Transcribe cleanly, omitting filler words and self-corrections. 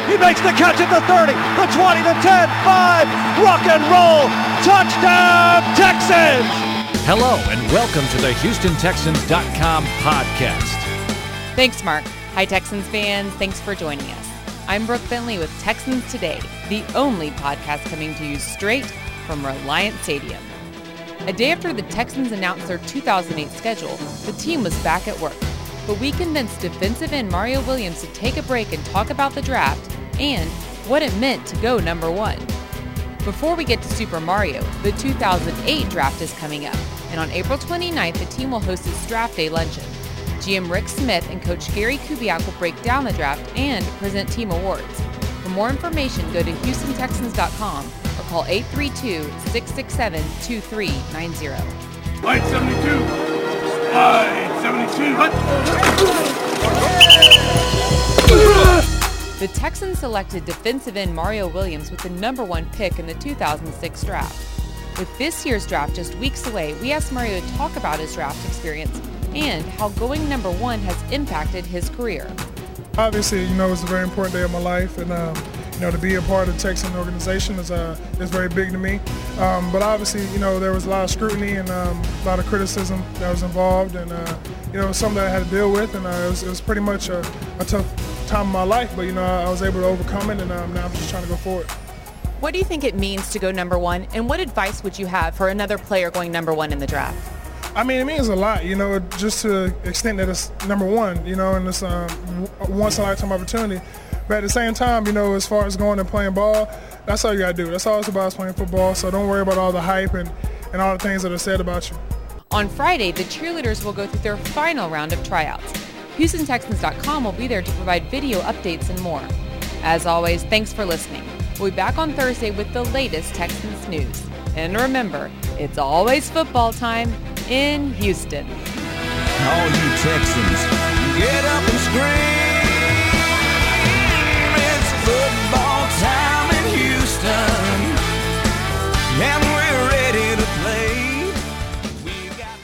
He makes the catch at the 30, the 20, the 10, 5. Rock and roll. Touchdown, Texans. Hello and welcome to the HoustonTexans.com podcast. Thanks, Mark. Hi, Texans fans. Thanks for joining us. I'm Brooke Bentley with Texans Today, the only podcast coming to you straight from Reliant Stadium. A day after the Texans announced their 2008 schedule, the team was back at work. But we convinced defensive end Mario Williams to take a break and talk about the draft and what it meant to go number one. Before we get to Super Mario, the 2008 draft is coming up, and on April 29th, the team will host its draft day luncheon. GM Rick Smith and Coach Gary Kubiak will break down the draft and present team awards. For more information, go to HoustonTexans.com or call 832-667-2390. Line 72. Line 72. The Texans selected defensive end Mario Williams with the number one pick in the 2006 draft. With this year's draft just weeks away, we asked Mario to talk about his draft experience and how going number one has impacted his career. Obviously, it's a very important day of my life, and to be a part of the Texan organization is very big to me. But obviously, there was a lot of scrutiny and a lot of criticism that was involved, and it was something that I had to deal with, and it was pretty much a tough time of my life. But I was able to overcome it, and now I'm just trying to go forward. What do you think it means to go number one, and what advice would you have for another player going number one in the draft? I mean, it means a lot, just to the extent that it's number one, and it's once-in-a-lifetime opportunity. But at the same time, as far as going and playing ball, that's all you got to do. That's all it's about is playing football, so don't worry about all the hype and all the things that are said about you. On Friday, the cheerleaders will go through their final round of tryouts. HoustonTexans.com will be there to provide video updates and more. As always, thanks for listening. We'll be back on Thursday with the latest Texans news. And remember, it's always football time in Houston. All you Texans, get up and scream.